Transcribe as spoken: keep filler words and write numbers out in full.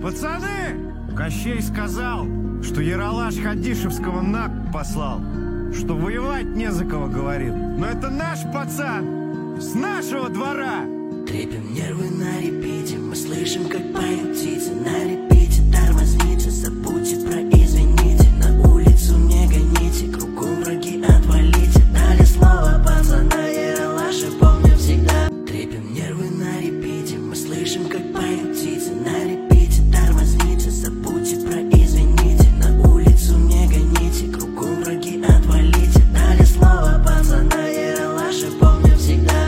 Пацаны! Кощей сказал, что Ералаш Хадишевского на послал, что воевать не за кого, говорит. Но это наш пацан, с нашего двора. Трепим нервы на репите, мы слышим, как поют птицы на репите.